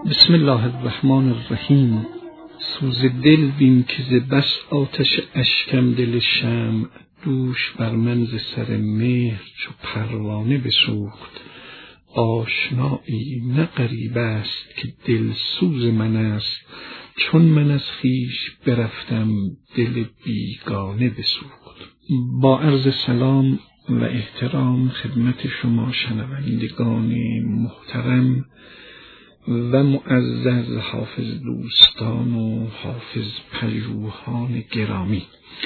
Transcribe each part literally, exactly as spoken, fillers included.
بسم الله الرحمن الرحیم. سوز دل بین که ز بس آتش اشکم دل شمع دوش بر من ز سر مهر چو پروانه بسوخت. آشنایی نه غریب است که دل سوز من است، چون من از خویش برفتم دل بیگانه بسوخت. با عرض سلام و احترام خدمت شما شنوندگان محترم و معزز حافظ دوستان و حافظ پژوهان گرامی،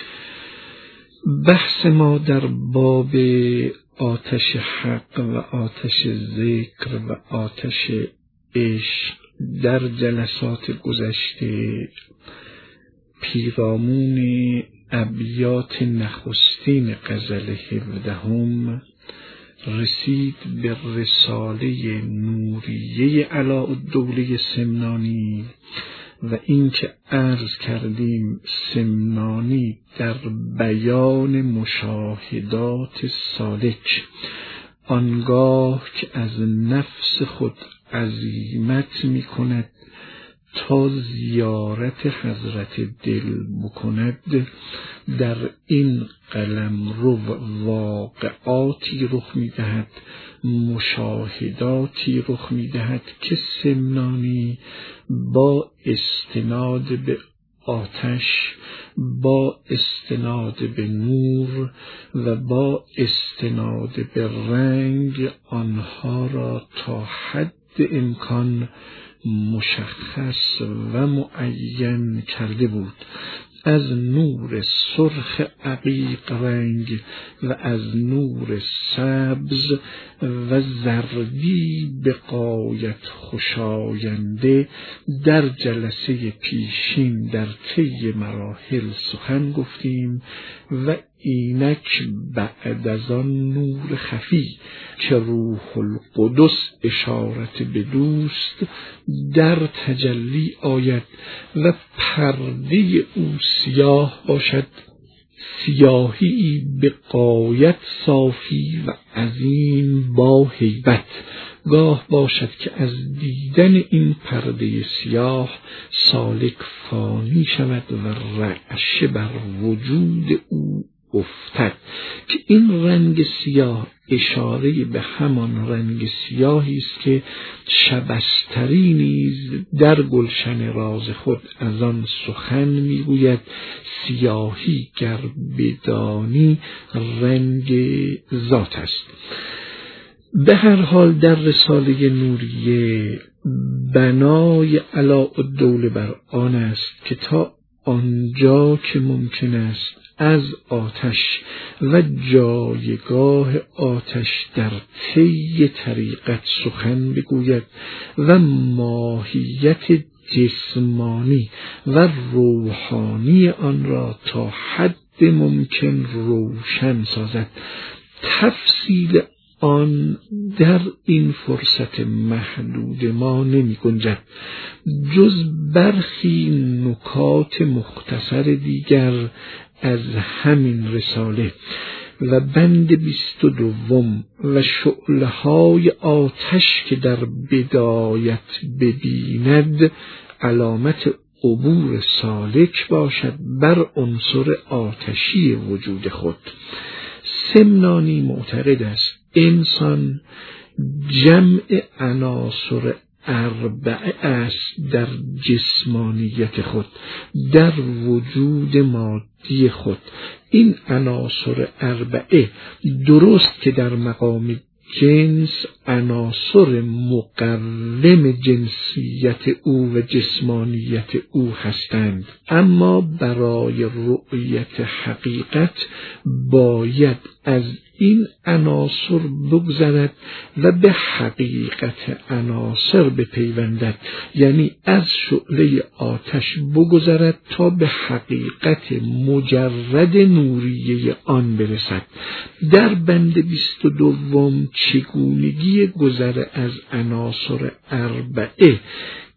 بحث ما در باب آتش حق و آتش ذکر و آتش عشق در جلسات گذشته پیرامون ابیات نخستین غزل هفدهم رسید به رساله نوریه علاءالدوله سمنانی و این که عرض کردیم سمنانی در بیان مشاهدات سالک آنگاه که از نفس خود عزیمت می کند تا زیارت حضرت دل بکند، در این قلمرو واقعاتی رخ می‌دهد، مشاهداتی رخ می‌دهد که سمنانی با استناد به آتش، با استناد به نور و با استناد به رنگ آنها را تا حد امکان مشخص و معین کرده بود. از نور سرخ عقیق رنگ و از نور سبز و زردی به غایت خوشاینده در جلسه پیشین در طی مراحل سخن گفتیم و اینک بعد از آن نور خفی که روح القدس اشارت به دوست در تجلی آید و پرده او سیاه باشد، سیاهی به غایت صافی و عظیم با هیبت. گاه باشد که از دیدن این پرده سیاه سالک فانی شود و رعشه بر وجود او افتد که این رنگ سیاه اشاره به همان رنگ سیاهی است که شبستری نیز در گلشن راز خود از آن سخن میگوید: سیاهی گر بدانی رنگ ذات است. به هر حال در رساله نوریه بنای علاءالدوله بر آن است که تا آنجا که ممکن است از آتش و جایگاه آتش در طی طریقت سخن بگوید و ماهیت جسمانی و روحانی آن را تا حد ممکن روشن سازد. تفصیل آن در این فرصت محدود ما نمی گنجد، جز برخی نکات مختصر دیگر از همین رساله و بند بیست و دوم و شعله های آتش که در بدایت ببیند علامت عبور سالک باشد بر عنصر آتشی وجود خود. سمنانی معتقد است انسان جمع عناصر اربعه است در جسمانیت خود، در وجود مادی خود. این عناصر اربعه درست که در مقام جنس عناصر مقوم جنسیت او و جسمانیت او هستند، اما برای رؤیت حقیقت باید از این عناصر بگذرد و به حقیقت عناصر بپیوندد، یعنی از شعله آتش بگذرد تا به حقیقت مجرد نوریه آن برسد. در بند بیست و دوم چگونگی گذر از عناصر اربعه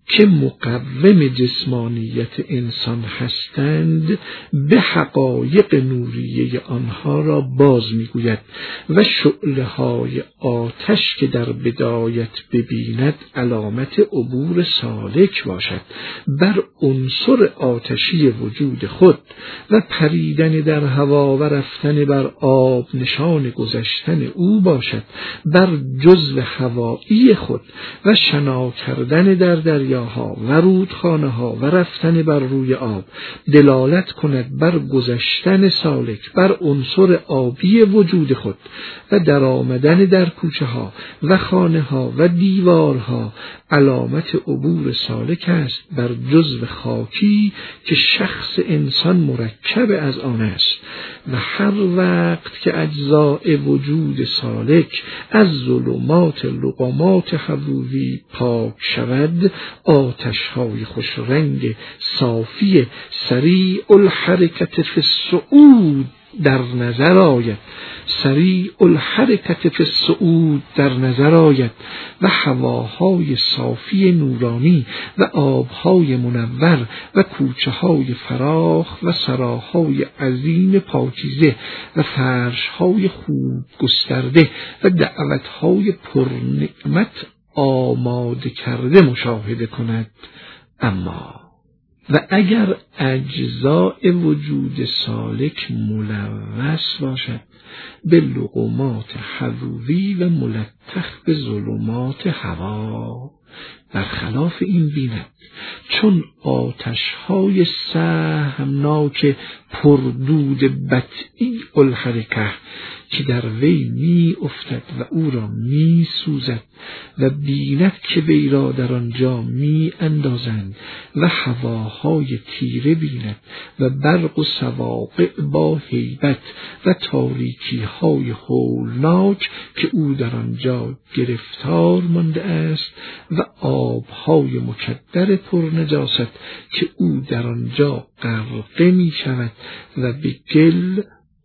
که مقوم جسمانیت انسان هستند به حقایق نوریه آنها را باز میگوید و شعله های آتش که در بدایت ببیند علامت عبور سالک باشد بر عنصر آتشی وجود خود و پریدن در هوا و رفتن بر آب نشان گذشتن او باشد بر جزو هوایی خود و شنا کردن در دریاها و رودخانه ها و رفتن بر روی آب دلالت کند بر گذشتن سالک بر عنصر آبی وجود خود و در آمدن در کوچه ها و خانه ها و دیوارها علامت عبور سالک است بر جزو خاکی که شخص انسان مرکب از آن است و هر وقت که اجزاء وجود سالک از ظلمات لقمات حبوبی پاک شود آتش‌های خوش رنگ صافی سریع الحرکت فی الصعود در نظر آید سریع الحرکت فی الصعود در نظر آید و هواهای صافی نورانی و آبهای منور و کوچه‌های فراخ و سراهای عظیم پاکیزه و فرش‌های خوب گسترده و دعوت‌های پرنعمت آماده کرده مشاهده کند. اما و اگر اجزاء وجود سالک ملوث باشد به لقمات حضوری و ملطخ به ظلمات هوا برخلاف این بیند چون آتش‌های سهمناک پردود بطیء الحرکه که در وی می افتد و او را می سوزد و بیند که وی را در آنجا می اندازند و هواهای تیره بیند و برق و سواقع با هیبت و تاریکی های هولناک که او در آنجا گرفتار مانده است و آبهای مکدر پرنجاست که او در آنجا غرقه می شود و به گل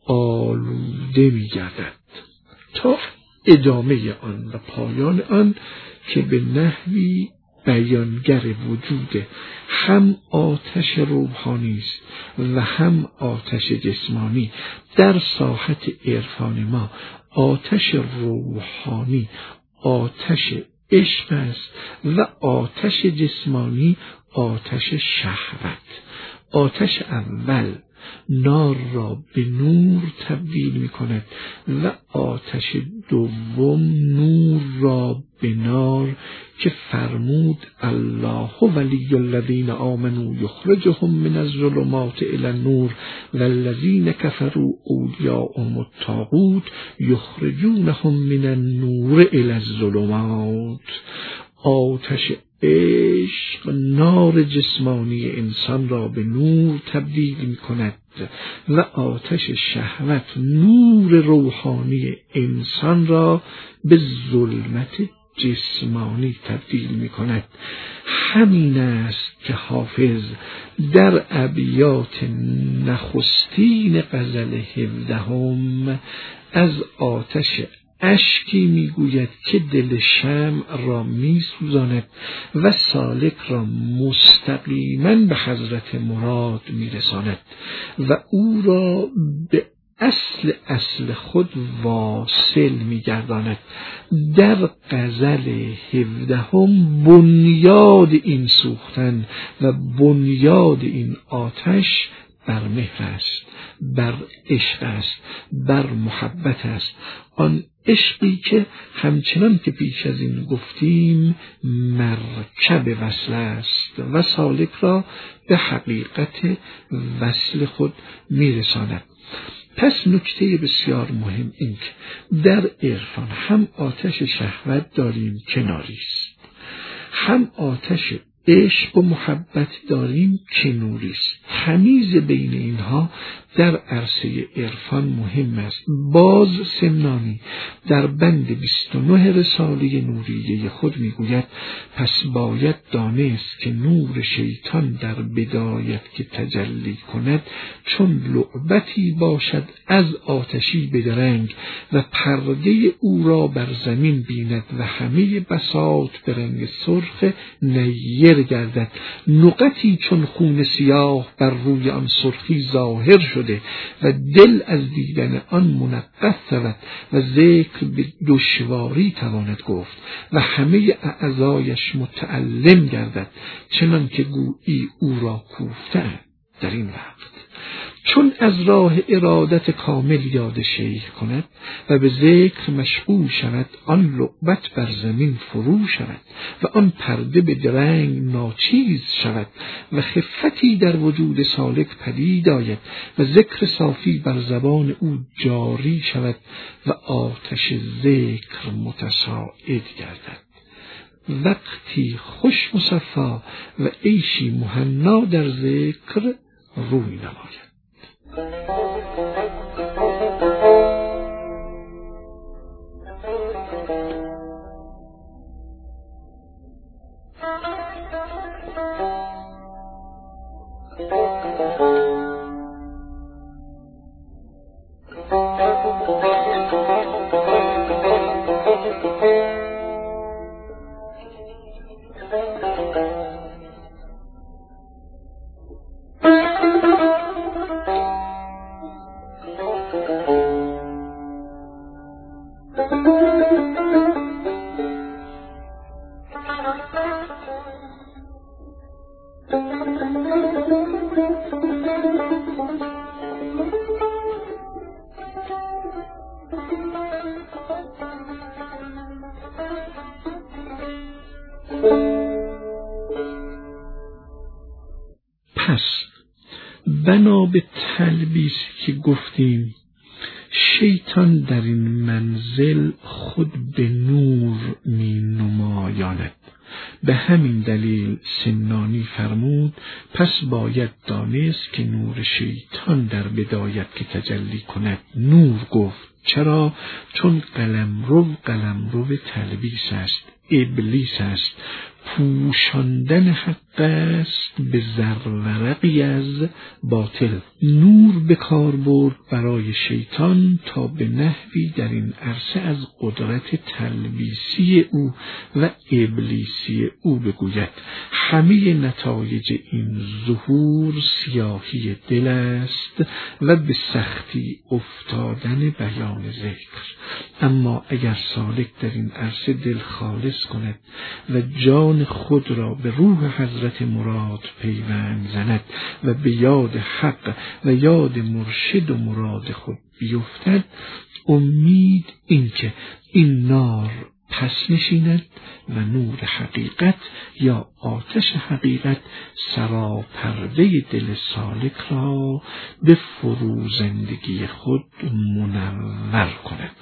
آلوده می گردد تا ادامه آن و پایان آن که به نحوی بیانگر وجود هم آتش روحانی است و هم آتش جسمانی. در ساحت عرفان ما آتش روحانی آتش عشق است و آتش جسمانی آتش شهوت. آتش اول نار را به نور تبدیل می کند و آتش دوم نور را به نار که فرمود الله ولی الذین آمنوا یخرجهم من الظلمات الی النور والذین کفروا اولیاءهم الطاغوت یخرجونهم من النور الی الظلمات. آتش عشق نار جسمانی انسان را به نور تبدیل می کند و آتش شهوت نور روحانی انسان را به ظلمت جسمانی تبدیل می کند. همین است که حافظ در ابیات نخستین غزل هفدهم از آتش اشکی میگوید که دل شمع را میسوزاند و سالک را مستقیما به حضرت مراد میرساند و او را به اصل اصل خود واصل میگرداند. در غزل هفدهم بنیاد این سوختن و بنیاد این آتش بر مهر است، بر عشق است، بر محبت است. آن عشقی که همچنان که پیش از این گفتیم مرکب وصل است و سالک را به حقیقت وصل خود میرساند. پس نکته بسیار مهم این که در عرفان هم آتش شهوت داریم که ناری است، هم آتش عشق و محبت داریم که نوری است. تمیز بین اینها در عرصه عرفان مهم است. باز سمنانی در بند بیست و نه رساله نوریه خود میگوید پس باید دانست که نور شیطان در بدایت که تجلی کند چون لعبتی باشد از آتشی بدرنگ و پرده او را بر زمین بیند و همه بساط به رنگ سرخ نیر ظاهر گردد. نقطی چون خون سیاه بر روی آن سرخی ظاهر شده و دل از دیدن آن منقص شود و ذکر به دشواری تواند گفت و همه اعضایش متألم گردد، چنان که گویی او را کوفته در این وقت. چون از راه ارادت کامل یاد شیخ کند و به ذکر مشغول شود، آن لعبت بر زمین فرو شود و آن پرده به درنگ ناچیز شود و خفتی در وجود سالک پدید آید و ذکر صافی بر زبان او جاری شود و آتش ذکر متصاعد گردد. وقتی خوش مصفا و عیشی مهنا در ذکر روی نماید. پس بنا به تلبیسی که گفتیم، شیطان در این منزل خود به نور می نمایاند. به همین دلیل سنانی فرمود پس باید دانست که نور شیطان در بدایت که تجلی کند نور گفت. چرا؟ چون قلمرو قلمرو تلبیس است، ابلیس است، پوشاندن حق است به زرورقی از باطل. نور به کار برد برای شیطان تا به نحوی در این عرصه از قدرت تلبیسی او و ابلیسی او بگوید. همه نتایج این ظهور سیاهی دل است و به سختی افتادن بیان ذکر. اما اگر سالک در این عرصه دل خالص کند و جان خود را به روح حضرت مراد پیوند زند و به یاد حق و یاد مرشد و مراد خود بیفتد، امید این که این نار پس نشیند و نور حقیقت یا آتش حقیقت سراپرده دل سالک را به فروزندگی خود منور کند.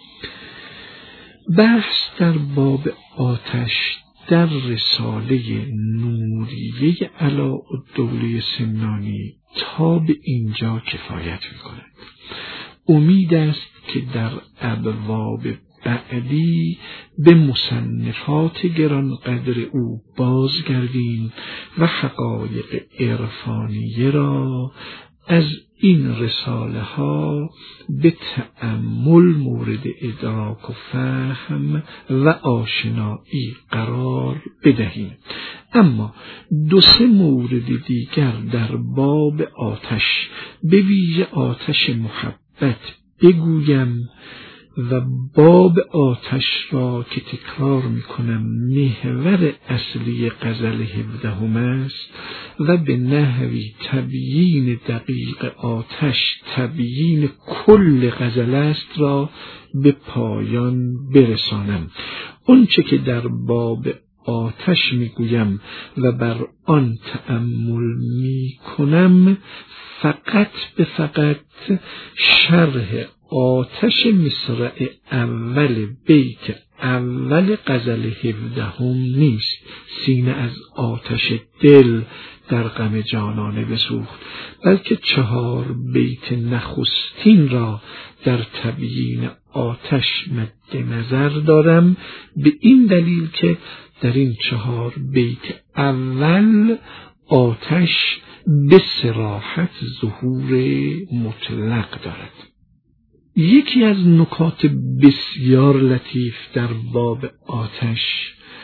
بحث در باب آتش در رساله نوریه علاءالدوله سمنانی تا به اینجا کفایت می‌کند. امید است که در ابواب بعدی به مصنفات گرانقدر او بازگردیم و حقایق عرفانیه را از این رساله ها به تأمل مورد ادراک و فهم و آشنایی قرار بدهیم. اما دو سه مورد دیگر در باب آتش، به ویژه آتش محبت بگویم و باب آتش را که تکرار میکنم محور اصلی غزل هفدهم است و به نحوی تبیین دقیق آتش تبیین کل غزل است را به پایان برسانم. اونچه که در باب آتش میگویم و بر آن تأمل میکنم فقط به فقط شرح آتش مصرع اول بیت اول غزل هفدهم نیست، سینه از آتش دل در غم جانانه بسوخت، بلکه چهار بیت نخستین را در تبیین آتش مد نظر دارم، به این دلیل که در این چهار بیت اول آتش به صراحت ظهور مطلق دارد. یکی از نکات بسیار لطیف در باب آتش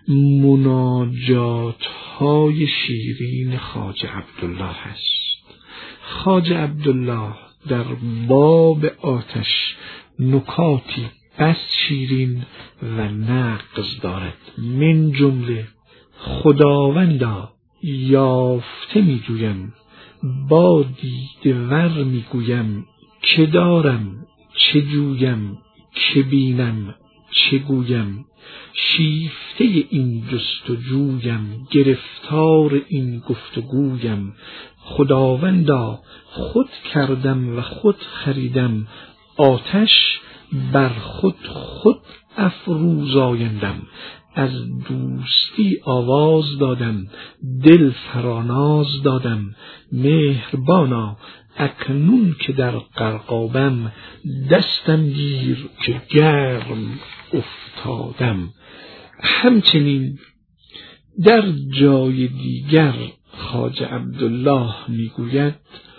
مناجات های شیرین خواجه عبدالله است. خواجه عبدالله در باب آتش نکاتی بس شیرین و نغز دارد. من جمله خداوندا یافته می جویم، با دیده ور می گویم، که دارم چه جویم، که بینم چه گویم، شیفته این جستجویم، گرفتار این گفتگویم. خداوندا خود کردم و خود خریدم، آتش بر خود خود افروزایندم. از دوستی آواز دادم، دل فراناز دادم. مهربانا اکنون که در غرقابم، دستم گیر که گرم افتادم. همچنین در جای دیگر خواجه عبدالله میگوید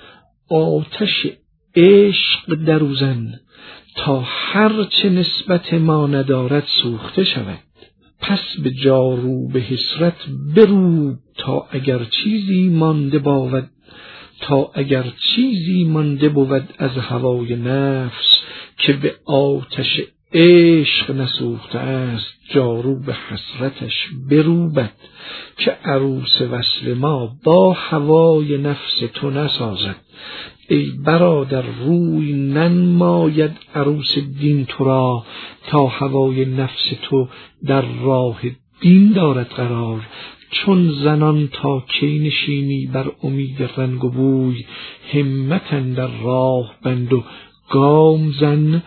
آتش عشق دروزن تا هر چه نسبت ما ندارد سوخته شود. پس به جارو به حسرت برود تا اگر چیزی مانده بود، تا اگر چیزی مانده بود از هوای نفس که به آتش عشق نسوخته است، جارو به حسرتش بروبد که عروس وصل ما با هوای نفس تو نسازد. ای برادر روی ننماید عروس دین تو را، تا هوای نفس تو در راه دین دارد قرار. چون زنان تا کی نشینی بر امید رنگ و بوی، همت اندر راه بند و گام زن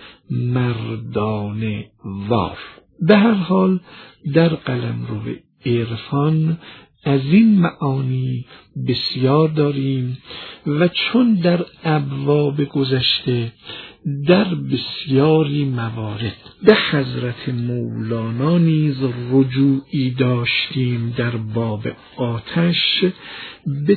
مردانه وار. به هر حال در قلمرو عرفان از این معانی بسیار داریم و چون در ابواب گذشته در بسیاری موارد به حضرت مولانا نیز رجوعی داشتیم، در باب آتش به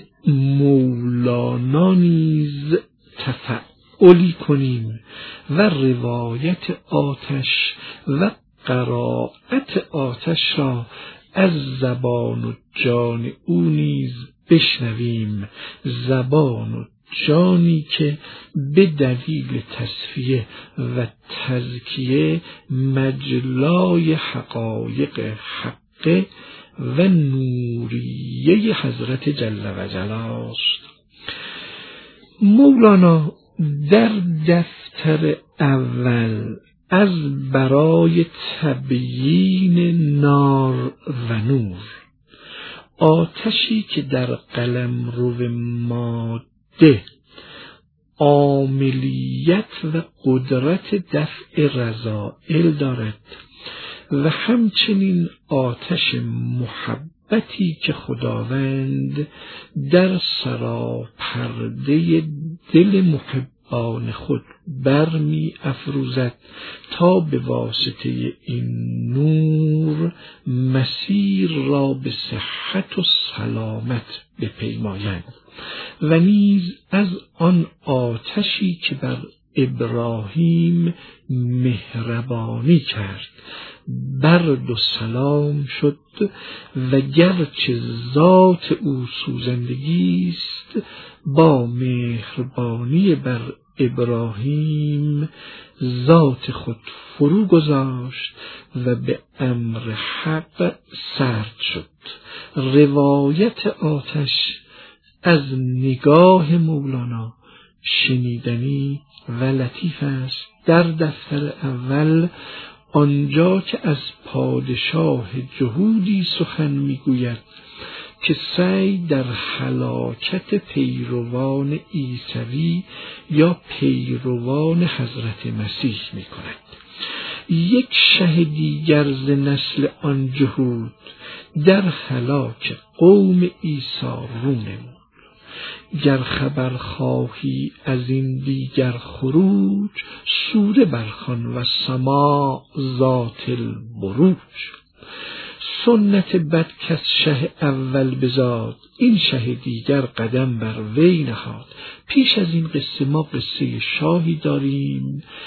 مولانا نیز تفعلی کنیم و روایت آتش و قرائت آتش را از زبان و جان او نیز بشنویم. زبان و جانی که به دلیل تصفیه و تزکیه مجلای حقایق حق و نوریه حضرت جل و جلاست. مولانا در دفتر اول از برای تبیین نار و نور، آتشی که در قلمرو ماده عاملیت و قدرت دفع رذائل دارد و همچنین آتش محبتی که خداوند در سراپرده دل محبان خود برمی افروزد تا به واسطه این نور مسیر را به صحت و سلامت بپیمایند. و نیز از آن آتشی که بر ابراهیم مهربانی کرد برد و سلام شد و گرچه ذات او سوزندگی است، با مهربانی بر ابراهیم ذات خود فرو گذاشت و به امر حق سرد شد. روایت آتش از نگاه مولانا شنیدنی و لطیف است. در دفتر اول آنجا که از پادشاه جهودی سخن میگوید که سعی در هلاکت پیروان عیسوی یا پیروان حضرت مسیح می کند. یک شه دیگر ز نسل آن جهود در هلاک قوم عیسی رو نمود. گر خبر خواهی از این دیگر خروج، سوره برخوان و سماع ذات البروج. سنت بد کس شه اول بزاد، این شه دیگر قدم بر وی نهاد. پیش از این قصه ما قصه شاهی داریم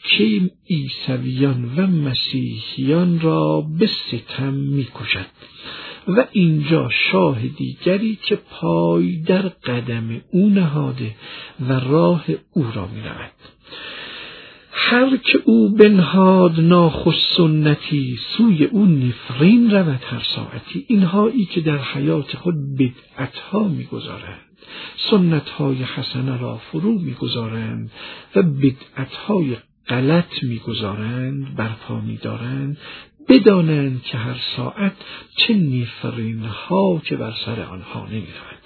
که عیسویان و مسیحیان را به ستم می کشد و اینجا شاه دیگری که پای در قدم او نهاده و راه او را می رود. هر که او بنهاد ناخوش سنتی، سوی او نفرین رود هر ساعتی. اینهایی که در حیات خود بدعتها می گذارند، سنتهای حسنه را فرو می گذارند و بدعتهای غلط می گذارند، برپا می دارند، بدانند که هر ساعت چه نفرین ها که بر سر آنها نمی رود.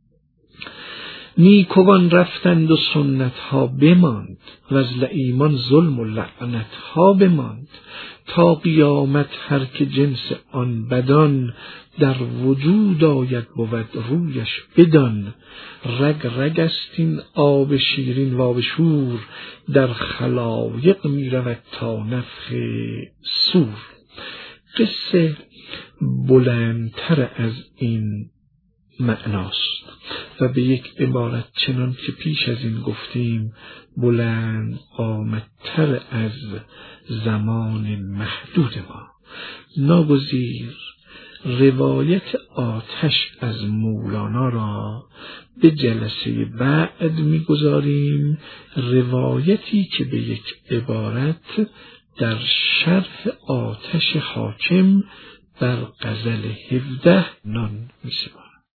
نیکوان رفتند و سنت ها بماند و از لعیمان ظلم و لعنت ها بماند. تا قیامت هر که جنس آن بدان، در وجود آید بود رویش بدان. رگ رگ است این آب شیرین و آب شور، در خلایق می رود تا نفخ صور. قصه بلندتر از این معناست و به یک عبارت چنان که پیش از این گفتیم بلند قامتتر از زمان محدود ما. ناگزیر روایت آتش از مولانا را به جلسه بعد می‌گذاریم، روایتی که به یک عبارت در شرح آتش حاکم بر غزل هفده نان می‌شود.